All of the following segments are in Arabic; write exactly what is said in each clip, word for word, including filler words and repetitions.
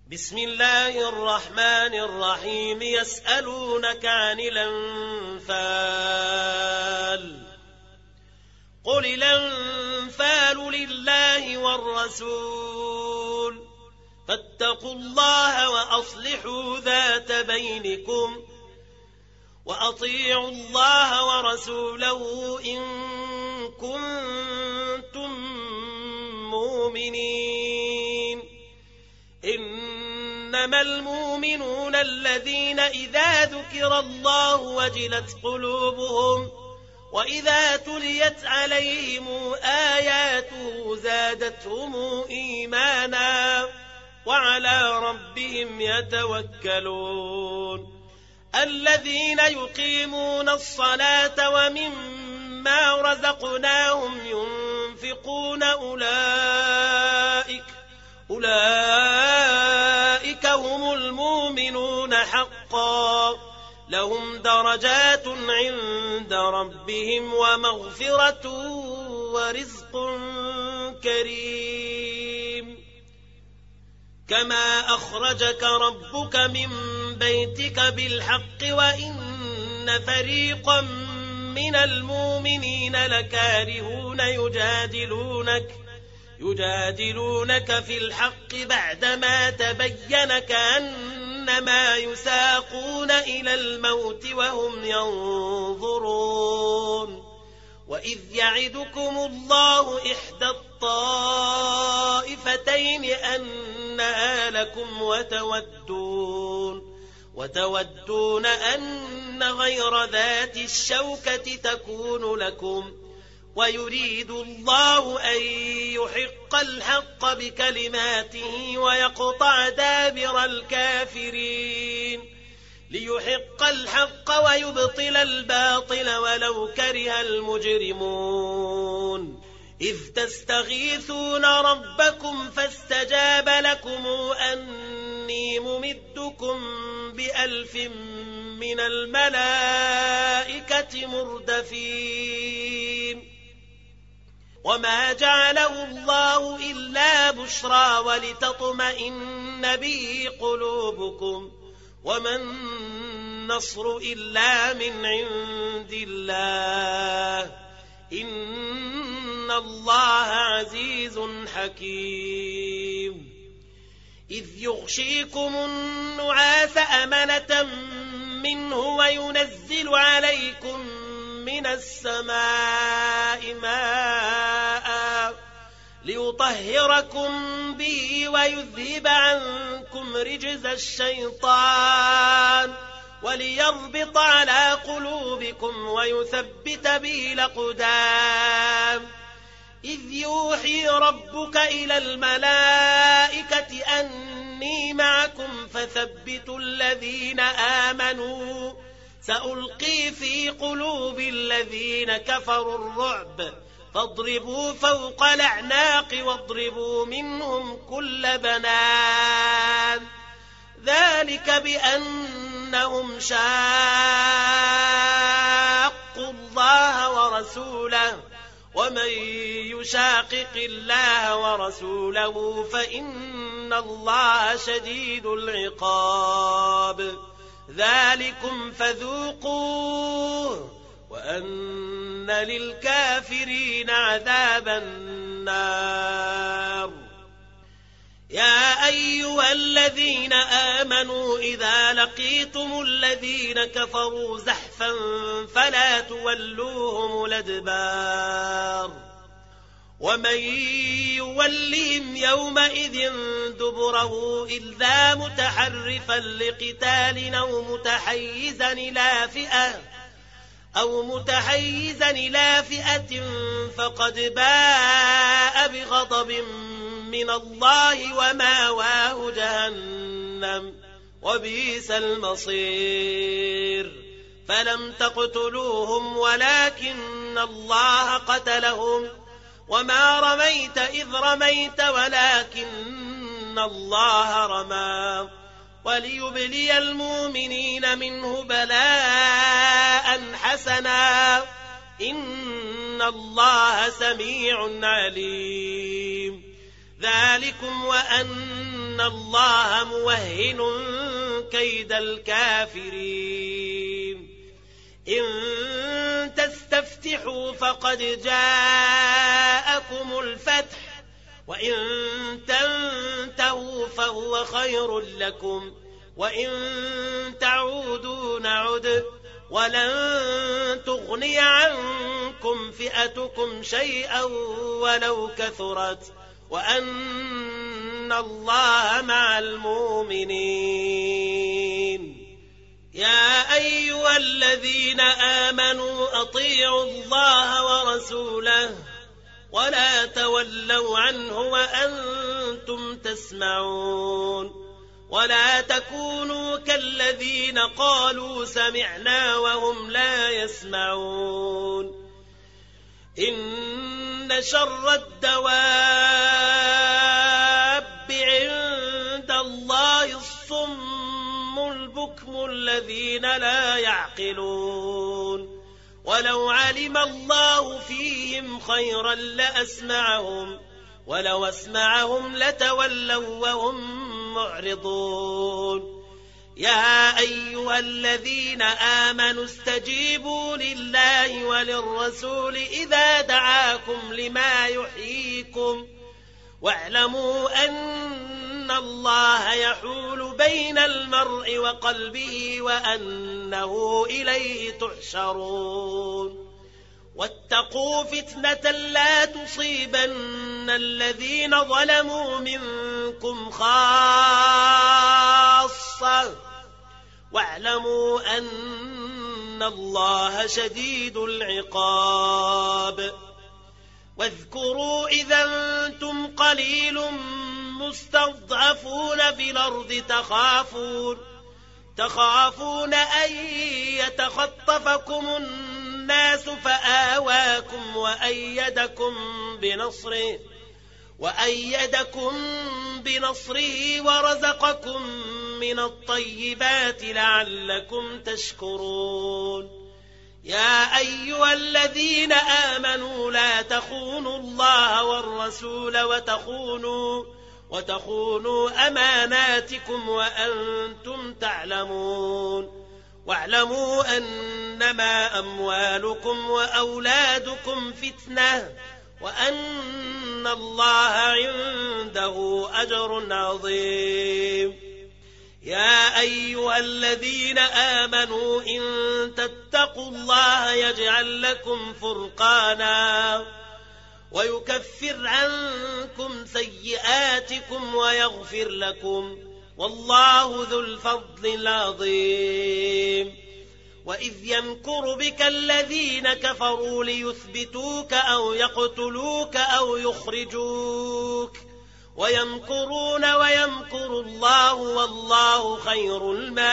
بسم الله الرحمن الرحيم يسألونك عن الأنفال قل الأنفال لله والرسول فاتقوا الله وأصلحوا ذات بينكم وأطيعوا الله ورسوله إن كنتم مؤمنين إنما المؤمنون الذين إذا ذكر الله وجلت قلوبهم وإذا تليت عليهم آياته زادتهم إيمانا وعلى ربهم يتوكلون الذين يقيمون الصلاة ومما رزقناهم ينفقون أولئك أولئك هم المؤمنون حقا لهم درجات عند ربهم ومغفرة ورزق كريم كما أخرجك ربك من بيتك بالحق وإن فريقا من المؤمنين لكارهون يجادلونك يجادلونك في الحق بعدما تبين كأنما يساقون إلى الموت وهم ينظرون وإذ يعدكم الله إحدى الطائفتين أنها لكم وتودون وتودون أن غير ذات الشوكة تكون لكم ويريد الله أن يحق الحق بكلماته ويقطع دابر الكافرين ليحق الحق ويبطل الباطل ولو كره المجرمون إذ تستغيثون ربكم فاستجاب لكم أني ممدكم بألف من الملائكة مردفين وما جعله الله إلا بشرى ولتطمئن به قلوبكم وما النصر إلا من عند الله إن الله عزيز حكيم إذ يغشيكم النعاس أمنة منه وينزل عليكم من السماء ماء ليطهركم به ويذهب عنكم رجز الشيطان وليربط على قلوبكم ويثبت به الأقدام إذ يوحي ربك إلى الملائكة أني معكم فثبتوا الذين آمنوا سألقي في قلوب الذين كفروا الرعب فاضربوا فوق الأعناق واضربوا منهم كل بنان ذلك بأنهم شاقوا الله ورسوله ومن يشاقق الله ورسوله فإن الله شديد العقاب ذلكم فذوقوه وأن للكافرين عذاب النار يا أيها الذين آمنوا إذا لقيتم الذين كفروا زحفا فلا تولوهم الأدبار ومن يولهم يومئذ دبره إلا متحرفا لقتال أو متحيزا إلى فئة أو متحيزا إلى فئة فقد باء بغضب من الله ومأواه جهنم وبئس المصير فلم تقتلوهم ولكن الله قتلهم وما رميت إذ رميت ولكن الله رمى وليبلي المؤمنين منه بلاء حسنا إن الله سميع عليم ذلكم وأن إن الله موهن كيد الكافرين إن تستفتحوا فقد جاءكم الفتح وإن تنتهوا فهو خير لكم وإن تعودوا نعد ولن تغني عنكم فئتكم شيئا ولو كثرت وأن الله مع المؤمنين يا أيها الذين آمنوا أطيعوا الله ورسوله ولا تولوا عنه وأنتم تسمعون ولا تكونوا كالذين قالوا سمعنا وهم لا يسمعون إن شر الدواب عند الله الصم البكم الذين لا يعقلون ولو علم الله فيهم خيرا لأسمعهم ولو أسمعهم لتولوا وهم معرضون يا أيها الذين آمنوا استجيبوا لله وللرسول إذا دعاكم لما يحييكم واعلموا أن الله يحول بين المرء وقلبه وأنه إليه تحشرون واتقوا فتنة لا تصيبن الذين ظلموا منكم خاصة واعلموا أن الله شديد العقاب واذكروا إذا أنتم قليل مستضعفون في الأرض تخافون تخافون أن يتخطفكم الناس فآواكم وأيدكم بنصره وأيدكم بنصره ورزقكم من الطيبات لعلكم تشكرون يا أيها الذين آمنوا لا تخونوا الله والرسول وتخونوا وتخونوا أماناتكم وأنتم تعلمون واعلموا أنما أموالكم وأولادكم فتنة وأن الله عنده أجر عظيم يا أيها الذين آمنوا إن تتقوا الله يجعل لكم فرقانا ويكفر عنكم سيئاتكم ويغفر لكم والله ذو الفضل العظيم وإذ يمكر بك الذين كفروا ليثبتوك أو يقتلوك أو يخرجوك ويمكرون ويمكر الله والله خير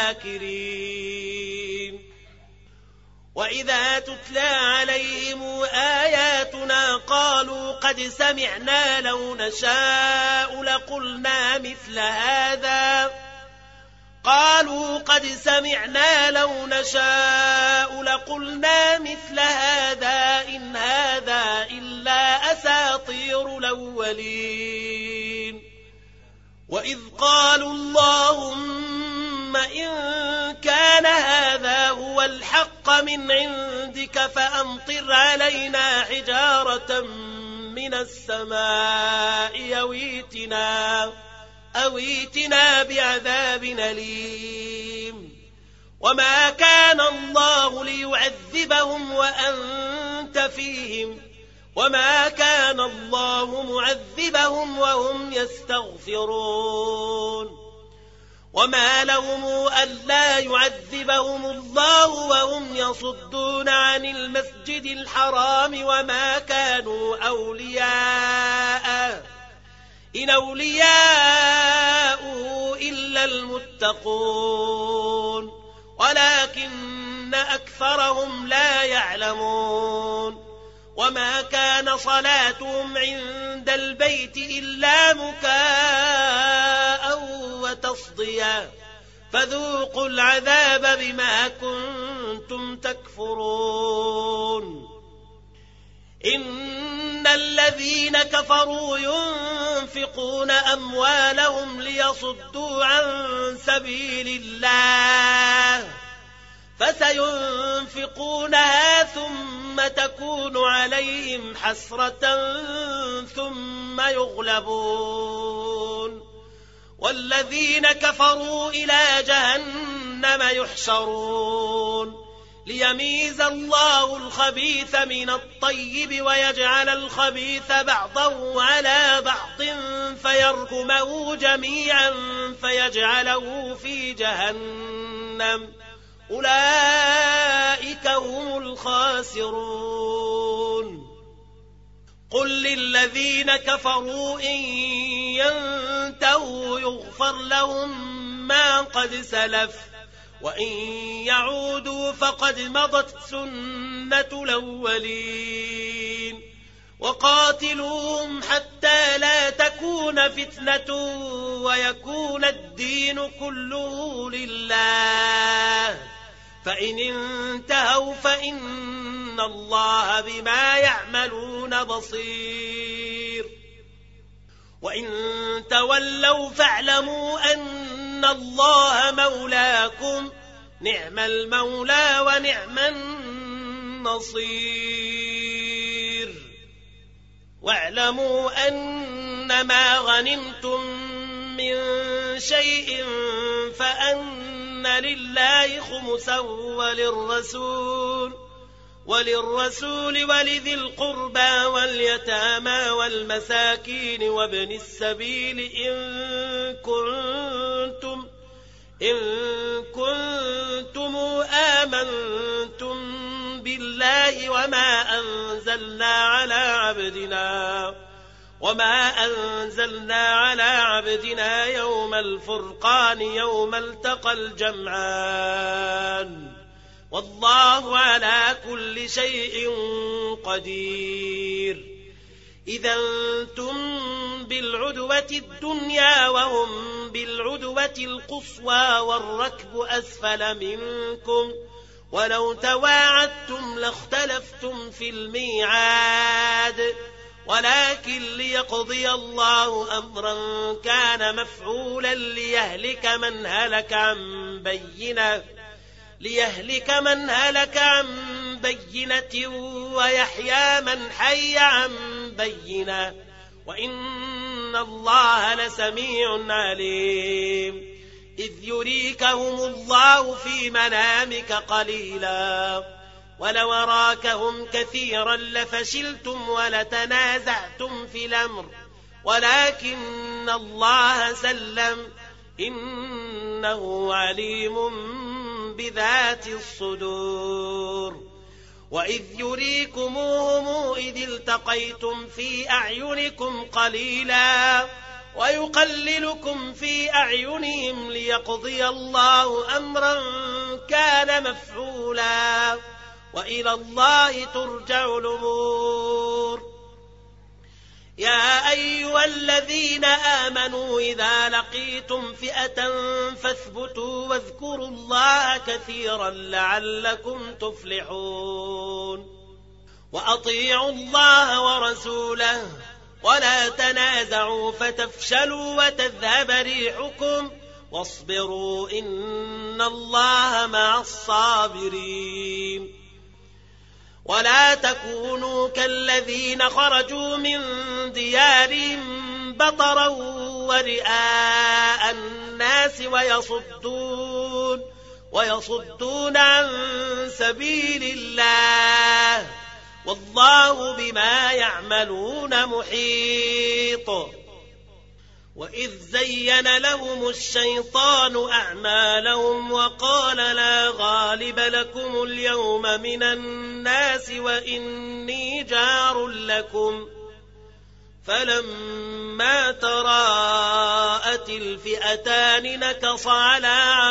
الماكرين وإذا تتلى عليهم آياتنا قالوا قد سمعنا لو نشاء لقلنا مثل هذا قالوا قد سمعنا لو نشاء لقلنا مثل هذا إن هذا إلا أساطير الأولين وإذ قالوا اللهم إن كان هذا هو الحق من عندك فأمطر علينا حجارة من السماء أويتنا أويتنا بعذاب أليم وما كان الله ليعذبهم وأنت فيهم وما كان الله معذبهم وهم يستغفرون وما لهم ألا يعذبهم الله وهم يصدون عن المسجد الحرام وما كانوا أولياء إن أولياؤه إلا المتقون ولكن أكثرهم لا يعلمون وما كان صلاتهم عند البيت إلا مكاء وتصديا فذوقوا العذاب بما كنتم تكفرون إن الذين كفروا ينفقون أموالهم ليصدوا ليصدوا عن سبيل الله فسينفقونها ثم تكون عليهم حسرة ثم يغلبون والذين كفروا إلى جهنم يحشرون ليميز الله الخبيث من الطيب ويجعل الخبيث بعضه على بعض فيركمه جميعا فيجعله في جهنم أولئك هم الخاسرون قل للذين كفروا إن ينتهوا يغفر لهم ما قد سلف وإن يعودوا فقد مضت سنة الأولين وقاتلوهم حتى لا تكون فتنة ويكون الدين كله لله فإن انتهوا فإن الله بما يعملون بصير وإن تولوا فاعلموا أن الله مولاكم نعم المولى ونعم النصير واعلموا أنما غنمتم من شيء فأن لله خمسا وللرسول وللرسول ولذي القربى واليتامى والمساكين وابن السبيل إن كنتم إن كنتم آمنتم بالله وما أنزلنا على عبدنا وما أنزلنا على عبدنا يوم الفرقان يوم التقى الجمعان والله على كل شيء قدير إذا أنتم بالعدوة الدنيا وهم بالعدوة القصوى والركب أسفل منكم ولو تواعدتم لاختلفتم في الميعاد ولكن ليقضي الله أمرا كان مفعولا ليهلك من هلك عن بينة ليهلك من هلك عن بينة ويحيى من حي عن بينة وإن الله لسميع عليم إذ يريكهم الله في منامك قليلا ولو أراكهم كثيرا لفشلتم ولتنازعتم في الأمر ولكن الله سلم إنه عليم بذات الصدور وإذ يريكموهم إذ التقيتم في أعينكم قليلا ويقللكم في أعينهم ليقضي الله أمرا كان مفعولا وإلى الله ترجع الأمور يا أيها الذين آمنوا إذا لقيتم فئة فاثبتوا واذكروا الله كثيرا لعلكم تفلحون وأطيعوا الله ورسوله ولا تنازعوا فتفشلوا وتذهب ريحكم واصبروا إن الله مع الصابرين ولا تكونوا كالذين خرجوا من ديارهم بطرا ورئاء الناس ويصدون ويصدون عن سبيل الله والله بما يعملون محيط وإذ زين لهم الشيطان أعمالهم وقال لا غالب لكم اليوم من الناس وإني جار لكم فلما تراءت الفئتان نكص على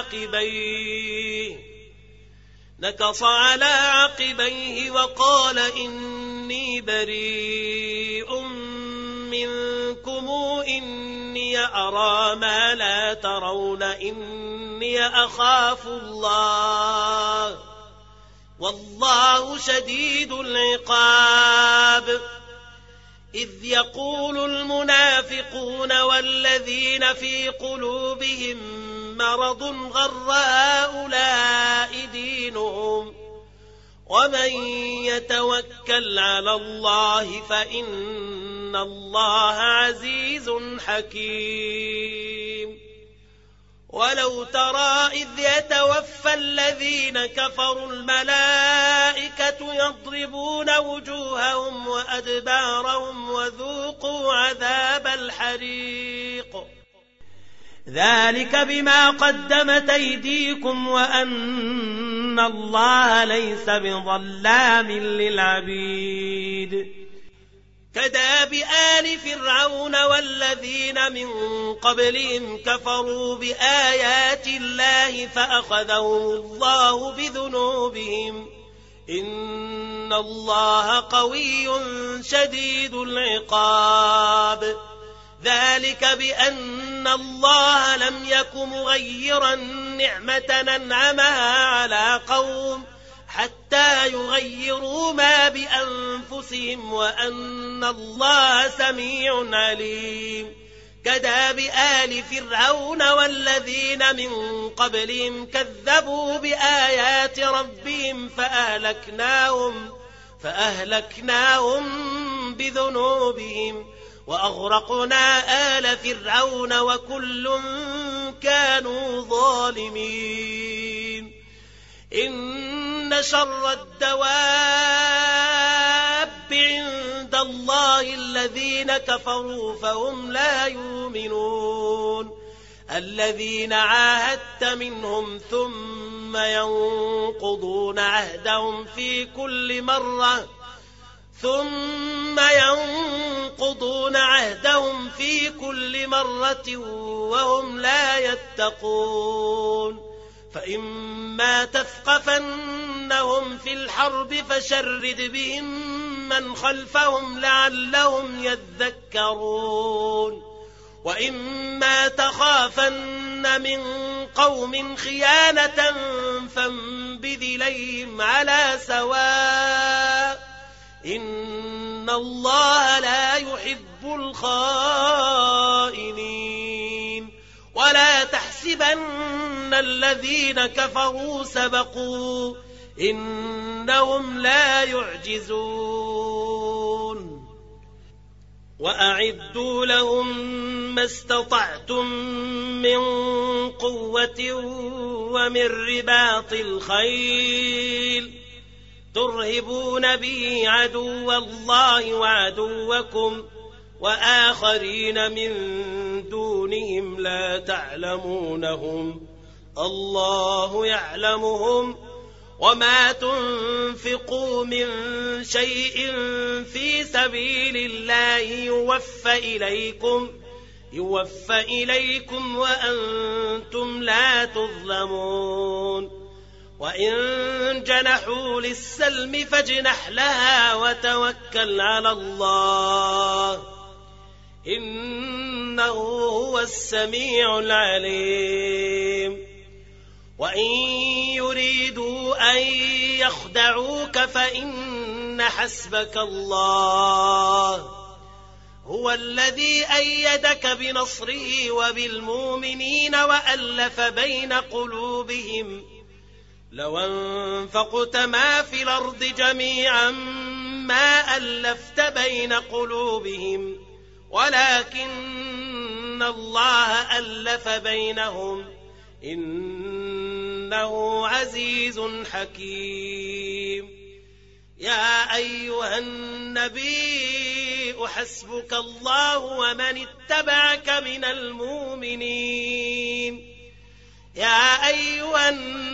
عقبيه نكص على عقبيه وقال إني بريء منكم إني أرى ما لا ترون إني أخاف الله والله شديد العقاب إذ يقول المنافقون والذين في قلوبهم مرض غر هؤلاء دينهم ومن يتوكل على الله فإن الله عزيز حكيم. ولو ترى إذ يتوفى الذين كفروا الملائكة يضربون وجوههم وأدبارهم وذوقوا عذاب الحريق ذلك بما قدمت أيديكم وأن الله ليس بظلام للعبيد. كداب آل فرعون والذين من قبلهم كفروا بآيات الله فأخذهم الله بذنوبهم إن الله قوي شديد العقاب. ذلك بأن الله لم يك مغيرا نعمة أنعمها على قوم حتى يغيروا ما بأنفسهم وأن الله سميع عليم. كداب آل فرعون والذين من قبلهم كذبوا بآيات ربهم فأهلكناهم, فأهلكناهم بذنوبهم وأغرقنا آل فرعون وكل كانوا ظالمين. إن شر الدواب عند الله الذين كفروا فهم لا يؤمنون الذين عاهدت منهم ثم ينقضون عهدهم في كل مرة ثم ينقضون عهدهم في كل مرة وهم لا يتقون. فإما تثقفنهم في الحرب فشرد بهم من خلفهم لعلهم يذكرون. وإما تخافن من قوم خيانة فانبذ إليهم على سواء إن الله لا يحب الخائنين. ولا تحسبن الذين كفروا سبقوا إنهم لا يعجزون. وأعدوا لهم ما استطعتم من قوة ومن رباط الخيل ترهبون به عدو الله وعدوكم وآخرين من دونهم لا تعلمونهم الله يعلمهم وما تنفقوا من شيء في سبيل الله يوفى إليكم يوفى إليكم وأنتم لا تظلمون. وإن جنحوا للسلم فاجنح لها وتوكل على الله إنه هو السميع العليم. وإن يريدوا أن يخدعوك فإن حسبك الله هو الذي أيدك بنصره وبالمؤمنين وألف بين قلوبهم لو أنفقت ما في الأرض جميعا ما ألفت بين قلوبهم ولكن الله ألف بينهم إنه عزيز حكيم. يا أيها النبي حسبك الله ومن اتبعك من المؤمنين. يا أيها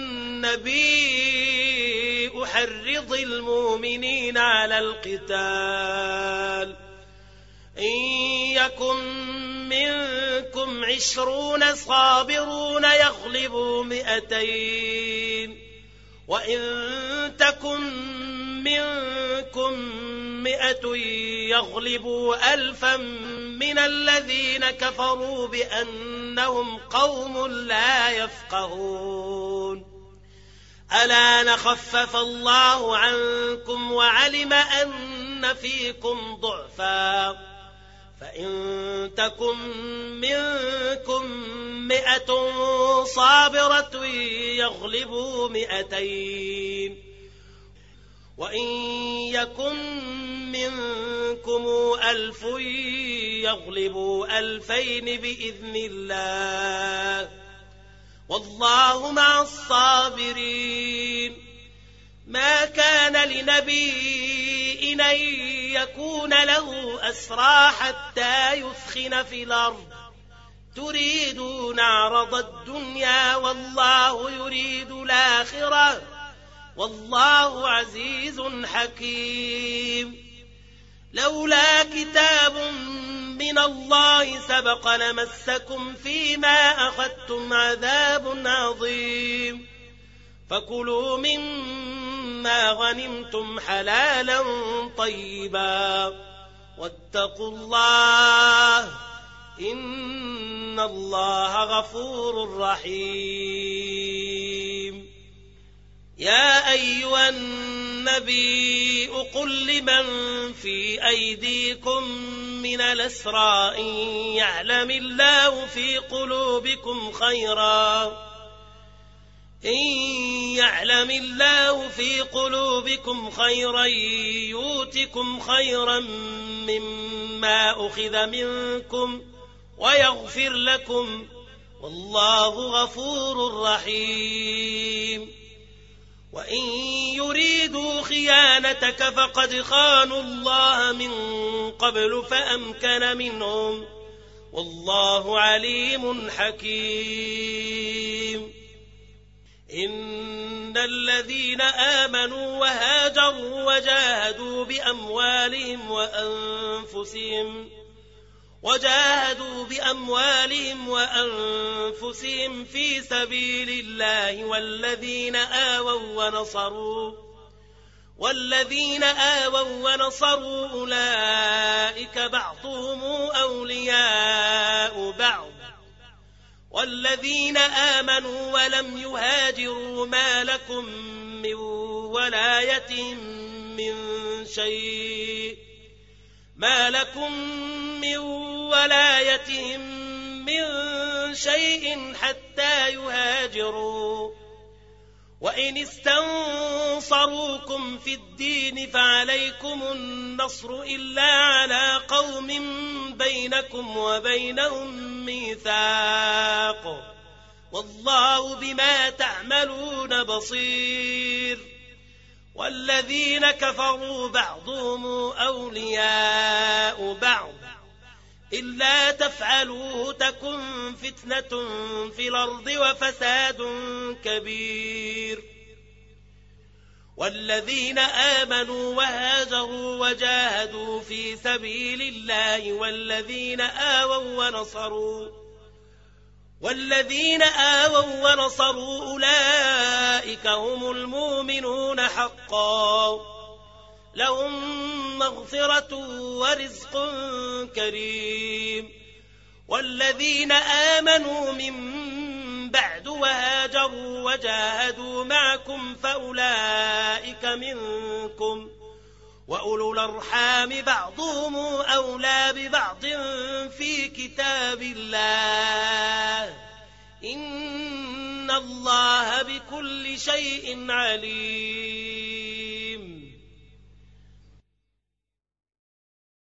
النبي أحرض المؤمنين على القتال إن يكن منكم عشرون صابرون يغلبوا مئتين وإن تكن منكم مئة يغلبوا ألفا من الذين كفروا بأنهم قوم لا يفقهون. الآن خفف الله عنكم وعلم أن فيكم ضعفا فإن تكن منكم مئة صابرة يغلبوا مئتين وإن يكن منكم ألف يغلبوا ألفين بإذن الله والله مع الصابرين. ما كان لنبي أن يكون له أسرى حتى يثخن في الأرض تريدون عرض الدنيا والله يريد الآخرة والله عزيز حكيم. لولا كتاب من الله سبق لمسكم فيما أخذتم عذاب عظيم فكلوا مما غنمتم حلالا طيبا واتقوا الله إن الله غفور رحيم. يا أيها النبي قل لمن في أيديكم من الأسرى إن يعلم الله في قلوبكم خيرا إن يعلم الله في قلوبكم خيرا يؤتكم خيرا مما أخذ منكم ويغفر لكم والله غفور رحيم. وإن يريدوا خيانتك فقد خانوا الله من قبل فأمكن منهم والله عليم حكيم. إن الذين آمنوا وهاجروا وجاهدوا بأموالهم وأنفسهم وجاهدوا بأموالهم وأنفسهم في سبيل الله والذين آووا ونصروا والذين آووا ونصروا أولئك بعضهم أولياء بعض والذين آمنوا ولم يهاجروا ما لكم من ولايتهم من شيء ما لكم من ولايتهم من شيء حتى يهاجروا وإن استنصروكم في الدين فعليكم النصر إلا على قوم بينكم وبينهم ميثاق والله بما تعملون بصير. والذين كفروا بعضهم أولياء بعض إلا تفعلوه تكن فتنة في الأرض وفساد كبير. والذين آمنوا وهاجروا وجاهدوا في سبيل الله والذين آووا ونصروا والذين آووا ونصروا أولئك هم المؤمنون حقا لهم مغفرة ورزق كريم. والذين آمنوا من بعد وهاجروا وجاهدوا معكم فأولئك منكم وأولو الأرحام بعضهم أولى ببعض في كتاب الله إن الله بكل شيء عليم.